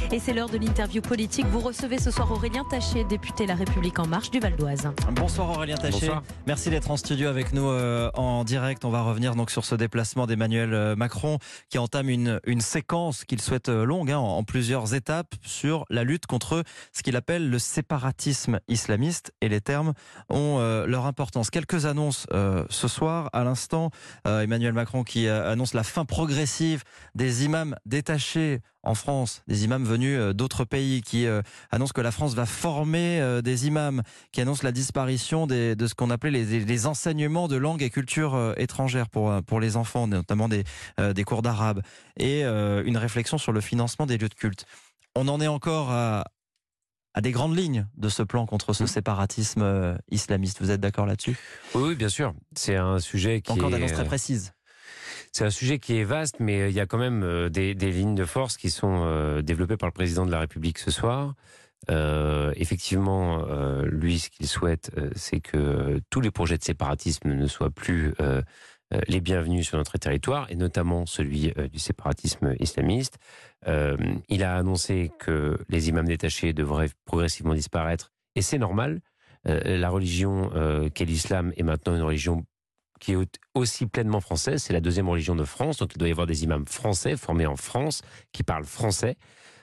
Et c'est l'heure de l'interview politique. Vous recevez ce soir Aurélien Taché, député La République En Marche du Val d'Oise. Bonsoir Aurélien Taché. Bonsoir. Merci d'être en studio avec nous en direct. On va revenir donc sur ce déplacement d'Emmanuel Macron qui entame une séquence qu'il souhaite longue en plusieurs étapes sur la lutte contre ce qu'il appelle le séparatisme islamiste, et les termes ont leur importance. Quelques annonces ce soir. À l'instant, Emmanuel Macron qui annonce la fin progressive des imams détachés en France, des imams venus d'autres pays, qui annonce que la France va former des imams, qui annonce la disparition de ce qu'on appelait les enseignements de langue et culture étrangères pour les enfants, notamment des cours d'arabe, et une réflexion sur le financement des lieux de culte. On en est encore à des grandes lignes de ce plan contre ce séparatisme islamiste. Vous êtes d'accord là-dessus ? Oui, bien sûr. C'est un sujet qui encore d'annonces très précises. C'est un sujet qui est vaste, mais il y a quand même des lignes de force qui sont développées par le président de la République ce soir. Effectivement, lui, ce qu'il souhaite, c'est que tous les projets de séparatisme ne soient plus les bienvenus sur notre territoire, et notamment celui du séparatisme islamiste. Il a annoncé que les imams détachés devraient progressivement disparaître, et c'est normal. La religion qu'est l'islam est maintenant une religion qui est aussi pleinement française. C'est la deuxième religion de France, donc il doit y avoir des imams français formés en France qui parlent français.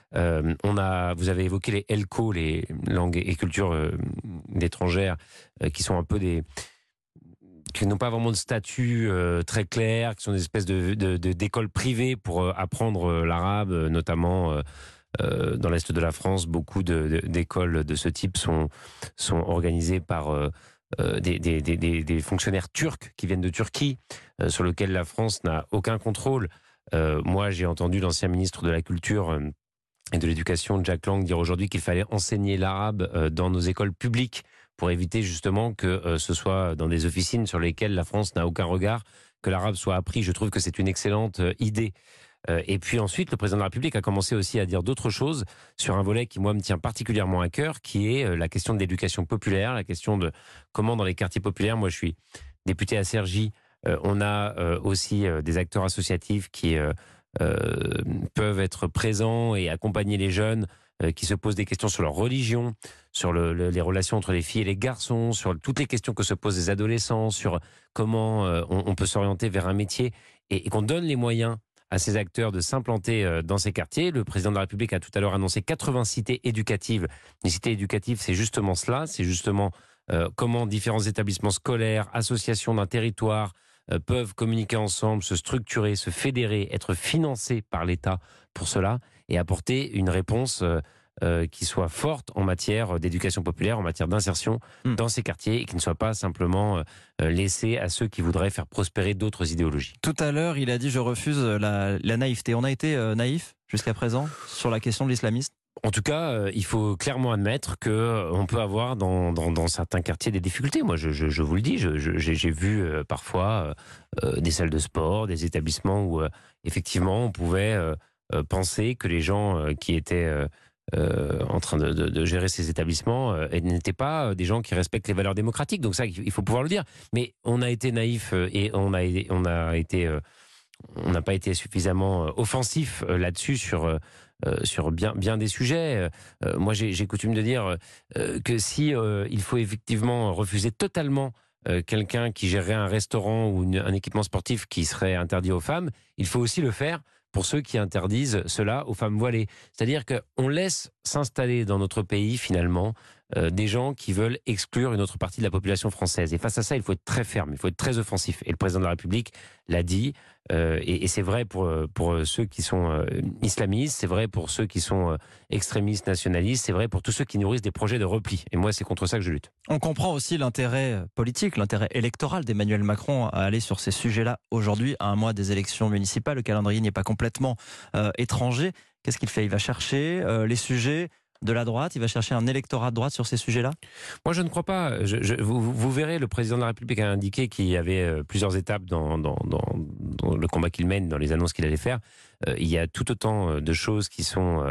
Vous avez évoqué les ELCO, les langues et cultures étrangères, qui sont un peu qui n'ont pas vraiment de statut très clair, qui sont des espèces d'écoles privées pour apprendre l'arabe, notamment dans l'est de la France. Beaucoup d'écoles de ce type sont organisées par des fonctionnaires turcs qui viennent de Turquie, sur lesquels la France n'a aucun contrôle. Moi, j'ai entendu l'ancien ministre de la Culture et de l'Éducation, Jack Lang, dire aujourd'hui qu'il fallait enseigner l'arabe dans nos écoles publiques pour éviter justement que ce soit dans des officines sur lesquelles la France n'a aucun regard, que l'arabe soit appris. Je trouve que c'est une excellente idée. Et puis ensuite, le président de la République a commencé aussi à dire d'autres choses sur un volet qui, moi, me tient particulièrement à cœur, qui est la question de l'éducation populaire, la question de comment dans les quartiers populaires, moi je suis député à Cergy, on a aussi des acteurs associatifs qui peuvent être présents et accompagner les jeunes qui se posent des questions sur leur religion, sur les relations entre les filles et les garçons, sur toutes les questions que se posent les adolescents, sur comment on peut s'orienter vers un métier, et qu'on donne les moyens à ces acteurs de s'implanter dans ces quartiers. Le président de la République a tout à l'heure annoncé 80 cités éducatives. Les cités éducatives, c'est justement cela, c'est justement comment différents établissements scolaires, associations d'un territoire peuvent communiquer ensemble, se structurer, se fédérer, être financés par l'État pour cela, et apporter une réponse qui soit forte en matière d'éducation populaire, en matière d'insertion dans ces quartiers, et qui ne soit pas simplement laissée à ceux qui voudraient faire prospérer d'autres idéologies. Tout à l'heure, il a dit « je refuse la naïveté ». On a été naïf jusqu'à présent sur la question de l'islamisme ? En tout cas, il faut clairement admettre qu'on peut avoir dans certains quartiers des difficultés. Moi, je vous le dis, j'ai vu parfois des salles de sport, des établissements où effectivement on pouvait penser que les gens qui étaient en train de gérer ces établissements n'étaient pas des gens qui respectent les valeurs démocratiques. Donc ça, il faut pouvoir le dire. Mais on a été naïf et on n'a pas été suffisamment offensif là-dessus sur bien des sujets. Moi, j'ai coutume de dire que si il faut effectivement refuser totalement quelqu'un qui gérerait un restaurant ou un équipement sportif qui serait interdit aux femmes, il faut aussi le faire pour ceux qui interdisent cela aux femmes voilées. C'est-à-dire qu'on laisse s'installer dans notre pays, finalement, des gens qui veulent exclure une autre partie de la population française. Et face à ça, il faut être très ferme, il faut être très offensif. Et le président de la République l'a dit, et c'est vrai pour ceux qui sont islamistes, c'est vrai pour ceux qui sont extrémistes, nationalistes, c'est vrai pour tous ceux qui nourrissent des projets de repli. Et moi, c'est contre ça que je lutte. On comprend aussi l'intérêt politique, l'intérêt électoral d'Emmanuel Macron à aller sur ces sujets-là aujourd'hui, à un mois des élections municipales. Le calendrier n'est pas complètement étranger. Qu'est-ce qu'il fait ? Il va chercher les sujets de la droite, il va chercher un électorat de droite sur ces sujets-là ? Moi, je ne crois pas. Vous verrez, le président de la République a indiqué qu'il y avait plusieurs étapes dans le combat qu'il mène, dans les annonces qu'il allait faire. Il y a tout autant de choses qui sont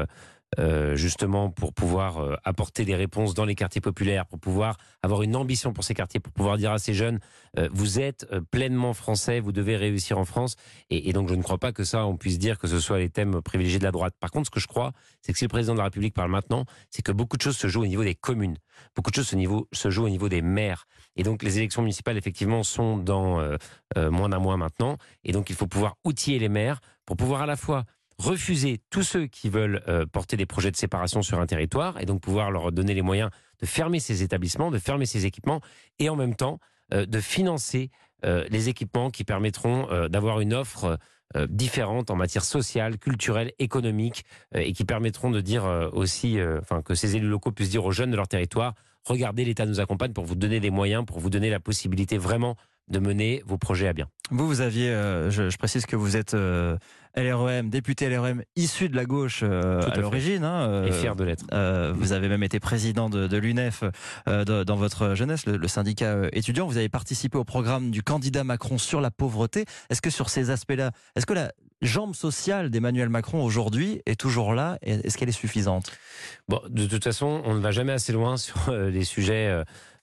justement pour pouvoir apporter des réponses dans les quartiers populaires, pour pouvoir avoir une ambition pour ces quartiers, pour pouvoir dire à ces jeunes, vous êtes pleinement français, vous devez réussir en France. Et donc je ne crois pas que ça, on puisse dire que ce soit les thèmes privilégiés de la droite. Par contre, ce que je crois, c'est que si le président de la République parle maintenant, c'est que beaucoup de choses se jouent au niveau des communes. Beaucoup de choses se jouent au niveau des maires. Et donc les élections municipales, effectivement, sont dans moins d'un mois maintenant. Et donc il faut pouvoir outiller les maires pour pouvoir à la fois refuser tous ceux qui veulent porter des projets de séparation sur un territoire et donc pouvoir leur donner les moyens de fermer ces établissements, de fermer ces équipements et en même temps de financer les équipements qui permettront d'avoir une offre différentes en matière sociale, culturelle, économique et qui permettront de dire aussi, que ces élus locaux puissent dire aux jeunes de leur territoire, regardez, l'État nous accompagne pour vous donner des moyens, pour vous donner la possibilité vraiment de mener vos projets à bien. Vous aviez, je précise que vous êtes LREM, député LREM issu de la gauche à l'origine. Et fier de l'être. Vous avez même été président de l'UNEF dans votre jeunesse, le syndicat étudiant. Vous avez participé au programme du candidat Macron sur la pauvreté. Est-ce que sur ces aspects-là, est-ce que la jambe sociale d'Emmanuel Macron aujourd'hui est toujours là? Est-ce qu'elle est suffisante? Bon, de toute façon, on ne va jamais assez loin sur les sujets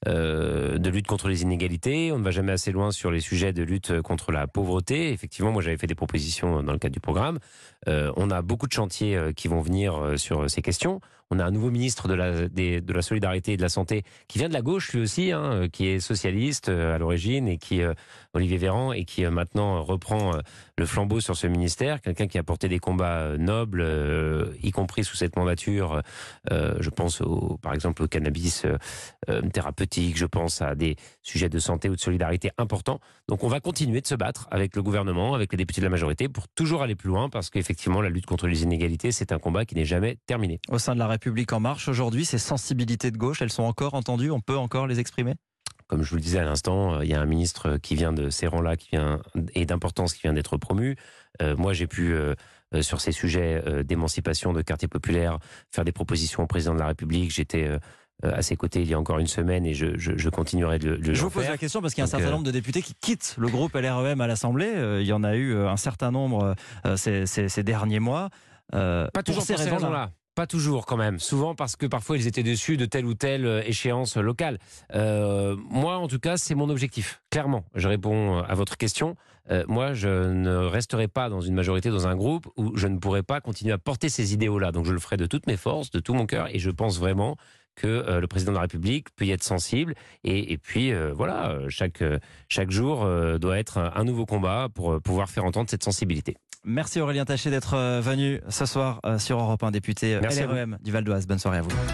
de lutte contre les inégalités. On ne va jamais assez loin sur les sujets de lutte contre la pauvreté. Effectivement, moi j'avais fait des propositions dans le cadre du programme. On a beaucoup de chantiers qui vont venir sur ces questions. On a un nouveau ministre de la Solidarité et de la Santé qui vient de la gauche lui aussi, qui est socialiste à l'origine et qui, Olivier Véran, et qui maintenant reprend le flambeau sur ce ministère. Quelqu'un qui a porté des combats nobles, y compris sous cette mandature. Je pense par exemple au cannabis thérapeutique, je pense à des sujets de santé ou de solidarité importants. Donc on va continuer de se battre avec le gouvernement, avec les députés de la majorité pour toujours aller plus loin parce qu'effectivement la lutte contre les inégalités, c'est un combat qui n'est jamais terminé. Au sein de la République en marche aujourd'hui, ces sensibilités de gauche, elles sont encore entendues? On peut encore les exprimer? Comme je vous le disais à l'instant, il y a un ministre qui vient de ces rangs-là, et d'importance, qui vient d'être promu. Moi, j'ai pu, sur ces sujets d'émancipation de quartiers populaires, faire des propositions au président de la République. J'étais à ses côtés il y a encore une semaine et je continuerai de le faire. Je vous pose la question parce qu'il y a un certain nombre de députés qui quittent le groupe LREM à l'Assemblée. Il y en a eu un certain nombre ces derniers mois. Pas toujours pour ces raisons-là. Pas toujours quand même, souvent parce que parfois ils étaient déçus de telle ou telle échéance locale. Moi en tout cas c'est mon objectif, clairement. Je réponds à votre question. Moi je ne resterai pas dans une majorité, dans un groupe où je ne pourrai pas continuer à porter ces idéaux-là. Donc je le ferai de toutes mes forces, de tout mon cœur et je pense vraiment que le président de la République peut y être sensible et puis voilà, chaque jour doit être un nouveau combat pour pouvoir faire entendre cette sensibilité. Merci Aurélien Taché d'être venu ce soir sur Europe 1, député LREM du Val d'Oise. Bonne soirée à vous.